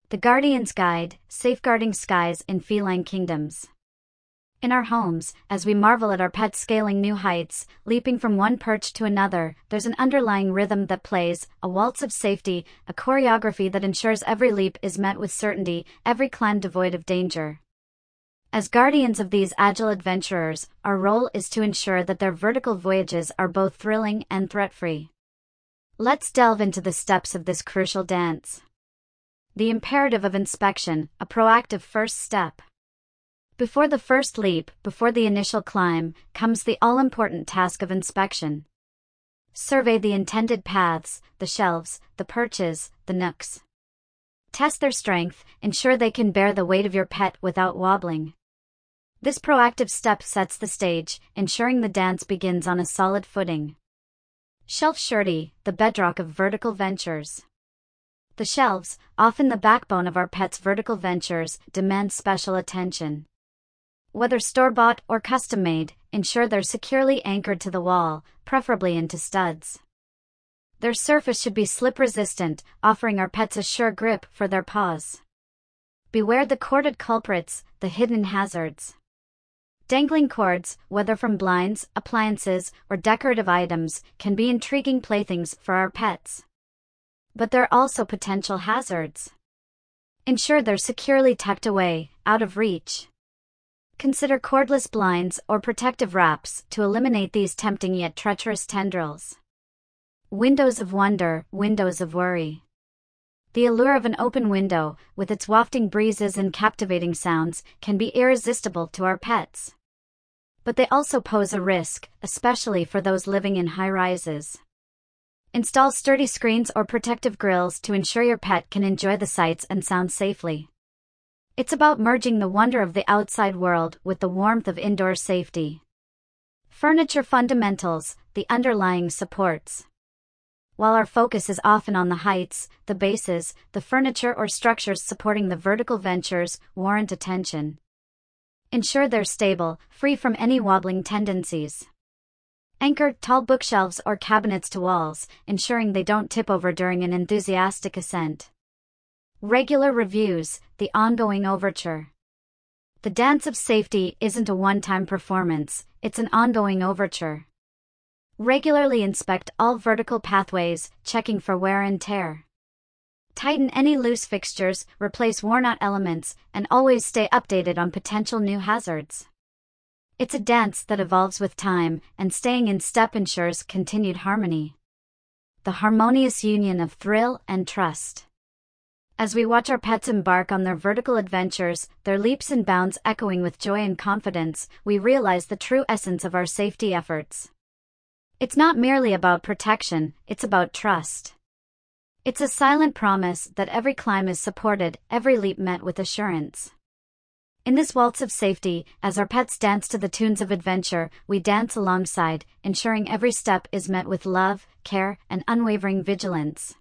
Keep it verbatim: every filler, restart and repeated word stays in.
The Guardian's Guide, Safeguarding Skies in Feline Kingdoms. In our homes, as we marvel at our pets scaling new heights, leaping from one perch to another, there's an underlying rhythm that plays, a waltz of safety, a choreography that ensures every leap is met with certainty, every climb devoid of danger. As guardians of these agile adventurers, our role is to ensure that their vertical voyages are both thrilling and threat-free. Let's delve into the steps of this crucial dance. The imperative of inspection, a proactive first step. Before the first leap, before the initial climb, comes the all-important task of inspection. Survey the intended paths, the shelves, the perches, the nooks. Test their strength, ensure they can bear the weight of your pet without wobbling. This proactive step sets the stage, ensuring the dance begins on a solid footing. Shelf surety, the bedrock of vertical ventures. The shelves, often the backbone of our pets' vertical ventures, demand special attention. Whether store-bought or custom-made, ensure they're securely anchored to the wall, preferably into studs. Their surface should be slip-resistant, offering our pets a sure grip for their paws. Beware the corded culprits, the hidden hazards. Dangling cords, whether from blinds, appliances, or decorative items, can be intriguing playthings for our pets. But they're also potential hazards. Ensure they're securely tucked away, out of reach. Consider cordless blinds or protective wraps to eliminate these tempting yet treacherous tendrils. Windows of wonder, windows of worry. The allure of an open window, with its wafting breezes and captivating sounds, can be irresistible to our pets. But they also pose a risk, especially for those living in high-rises. Install sturdy screens or protective grills to ensure your pet can enjoy the sights and sounds safely. It's about merging the wonder of the outside world with the warmth of indoor safety. Furniture fundamentals, the underlying supports. While our focus is often on the heights, the bases, the furniture or structures supporting the vertical ventures warrant attention. Ensure they're stable, free from any wobbling tendencies. Anchor tall bookshelves or cabinets to walls, ensuring they don't tip over during an enthusiastic ascent. Regular reviews, the ongoing overture. The dance of safety isn't a one-time performance, it's an ongoing overture. Regularly inspect all vertical pathways, checking for wear and tear. Tighten any loose fixtures, replace worn-out elements, and always stay updated on potential new hazards. It's a dance that evolves with time, and staying in step ensures continued harmony. The harmonious union of thrill and trust. As we watch our pets embark on their vertical adventures, their leaps and bounds echoing with joy and confidence, we realize the true essence of our safety efforts. It's not merely about protection, it's about trust. It's a silent promise that every climb is supported, every leap met with assurance. In this waltz of safety, as our pets dance to the tunes of adventure, we dance alongside, ensuring every step is met with love, care, and unwavering vigilance.